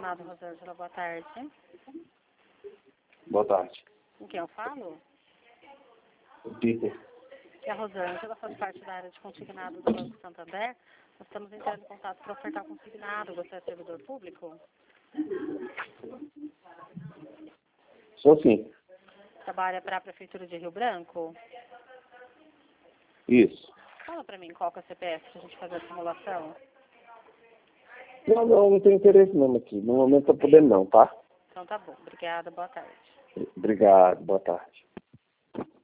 Consignado, Rosângela, boa tarde. Boa tarde. Com quem eu falo? Peter. Que é a Rosângela, faz parte da área de consignado do Banco Santander. Nós estamos entrando em contato para ofertar consignado. Você é servidor público? Sou sim. Trabalha para a Prefeitura de Rio Branco? Isso. Fala para mim qual que é o CPF para a gente fazer a simulação. Não tenho interesse mesmo aqui. No momento tá podendo não, tá? Então tá bom. Obrigada, boa tarde. Obrigado, boa tarde.